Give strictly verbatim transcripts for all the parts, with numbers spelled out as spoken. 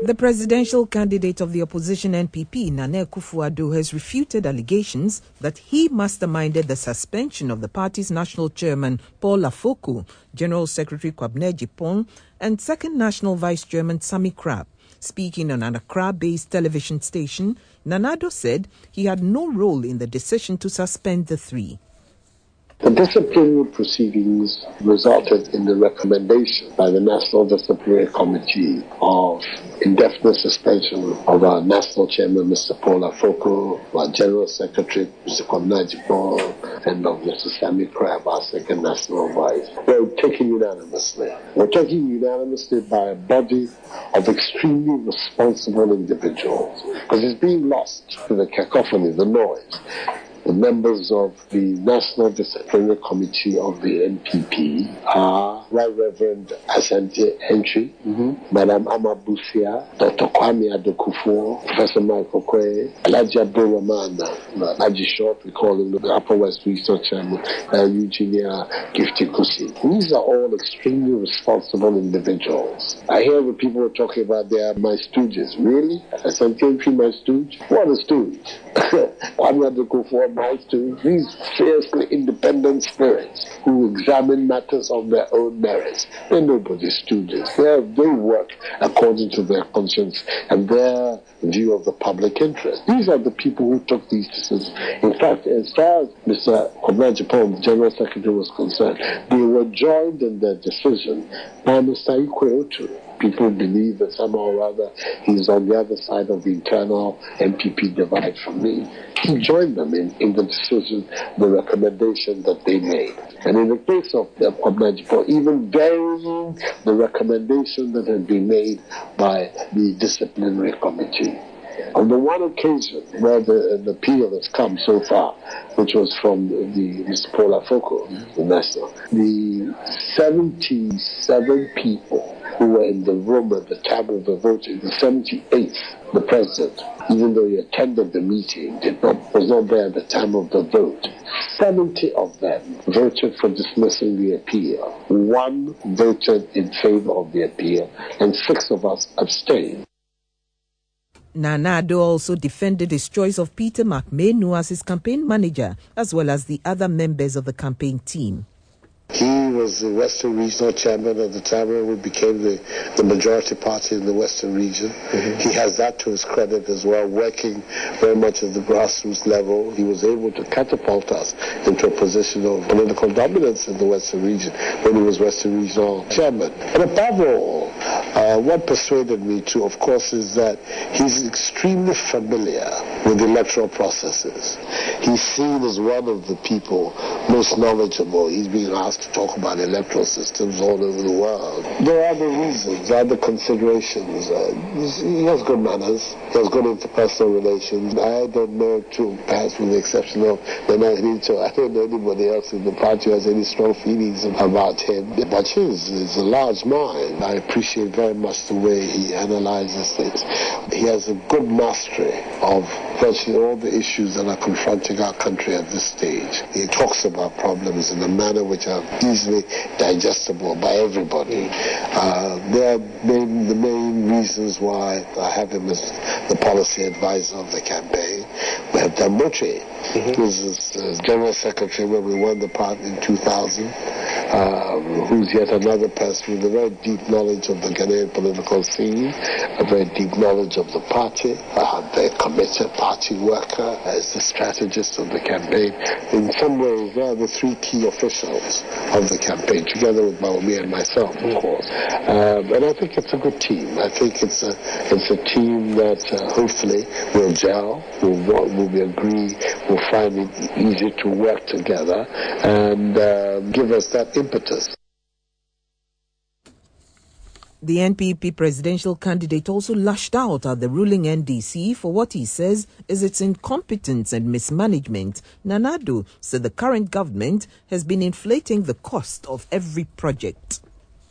The presidential candidate of the opposition N P P, Nana Akufo-Addo, has refuted allegations that he masterminded the suspension of the party's national chairman, Paul Afoko, General Secretary Kwabena Agyapong, and second national vice chairman, Sammy Crab. Speaking on an Accra-based television station, Nana Addo said he had no role in the decision to suspend the three. The disciplinary proceedings resulted in the recommendation by the National Disciplinary Committee of indefinite suspension of our National Chairman, Mister Paul Afoko, our General Secretary, Mister Kwabena Agyapong, and of Mister Sammy Crab, our second National Vice. We're taken unanimously. We're taken unanimously by a body of extremely responsible individuals, because it's being lost to the cacophony, the noise. The members of the National Disciplinary Committee of the N P P are Right Reverend Asante Entry, mm-hmm. Madam Amabusia, Doctor Kwame Adokufo, Professor Michael Quay, Elijah Ramana, Aji Short, we call him the Upper West Research Chairman, and Eugenia Gifty Kusi. These are all extremely responsible individuals. I hear the people talking about they are my stooges. Really? Asante Entry, my stooge? What a stooge? Kwame Adokufo, my stooge. These fiercely independent spirits who examine matters on their own merits. They're nobody's stooges. They're, they work according to their conscience and their view of the public interest. These are the people who took these decisions. In fact, as far as Mister Kwabena Agyapong, the General Secretary, was concerned, they were joined in their decision by Mister Ikwe Otu. People believe that somehow or other he's on the other side of the internal N P P divide from me. He joined them in, in the decision, the recommendation that they made. And in the case of uh, Kwabena Agyapong, even varying the recommendation that had been made by the disciplinary committee. On the one occasion where the, the appeal has come so far, which was from the, the Mister Paul Afoko, the national, the seventy-seven people who were in the room at the time of the voting, the seventy-eighth, the president, even though he attended the meeting, did not, was not there at the time of the vote. seventy of them voted for dismissing the appeal. One voted in favor of the appeal, and six of us abstained. Nana Addo also defended his choice of Peter McMahon as his campaign manager, as well as the other members of the campaign team. He was the Western Regional Chairman at the time when we became the, the majority party in the Western region. Mm-hmm. He has that to his credit as well, working very much at the grassroots level. He was able to catapult us into a position of political dominance in the Western region when he was Western Regional Chairman. And above all, uh, what persuaded me to, of course, is that he's extremely familiar with electoral processes. He's seen as one of the people most knowledgeable. He's being asked to talk about electoral systems all over the world. There are other reasons, other considerations. Uh, he has good manners. He has good interpersonal relations. I don't know, too, perhaps with the exception of Nana Addo, I don't know anybody else in the party who has any strong feelings about him. But his is a large mind. I appreciate very much the way he analyzes things. He has a good mastery of virtually all the issues that are confronting our country at this stage. He talks about problems in a manner which are easily digestible by everybody. Uh, they are main, the main reasons why I have him as the policy advisor of the campaign. We have Damotri, mm-hmm. who is the General Secretary when we won the party in two thousand, uh, who's yet another person with a very deep knowledge of the Ghanaian political scene, a very deep knowledge of the party, a very committed party worker, as the strategist of the campaign. In some ways, they are the three key officials of the campaign, together with me and myself, of course. Um, and I think it's a good team. I think it's a it's a team that uh, hopefully will gel, will, will we agree, will find it easy to work together, and uh, give us that impetus. The N P P presidential candidate also lashed out at the ruling N D C for what he says is its incompetence and mismanagement. Nana Addo said the current government has been inflating the cost of every project.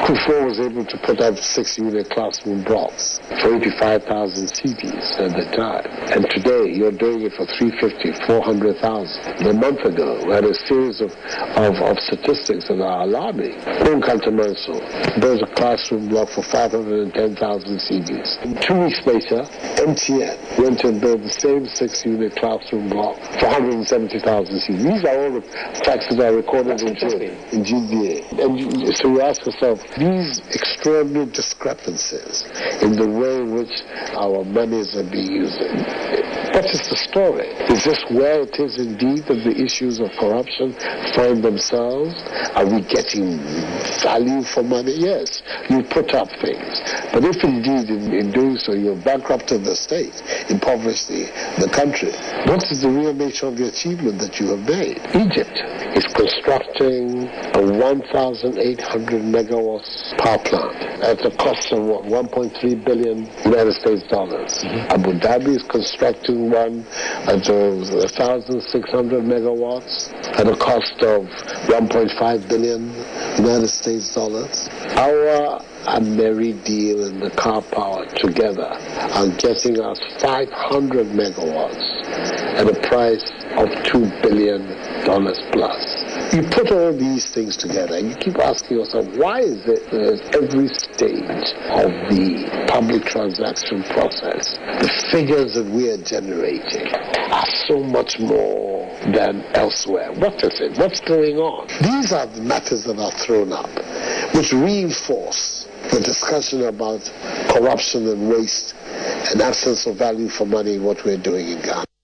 Kufuor was able to put up six-unit classroom blocks for eighty-five thousand cedis at the time. And today, you're doing it for three hundred fifty, four hundred thousand. A month ago, we had a series of, of, of statistics that are alarming. Unkantamanso built a classroom block for five hundred ten thousand cedis. And two weeks later, M T N went and built the same six-unit classroom block for one hundred seventy thousand cedis. These are all the facts that are recorded in, in G D A. And you, so you ask yourself, these extraordinary discrepancies in the way in which our monies are being used, what is the story? Is this where it is indeed that the issues of corruption find themselves? Are we getting value for money? Yes, you put up things. But if indeed in, in doing so you're bankrupted the state, impoverished the, the country, what is the real nature of the achievement that you have made? Egypt is constructing a one thousand eight hundred megawatts power plant at a cost of what, one point three billion United States dollars. Mm-hmm. Abu Dhabi is constructing one at one thousand six hundred megawatts at a cost of one point five billion United States dollars. Our a merry deal and the car power together are getting us five hundred megawatts at a price of two billion dollars plus. You put all these things together and you keep asking yourself, why is it that at every stage of the public transaction process, the figures that we are generating are so much more than elsewhere? What is it? What's going on? These are the matters that are thrown up, which reinforce the discussion about corruption and waste and absence of value for money in what we're doing in Ghana.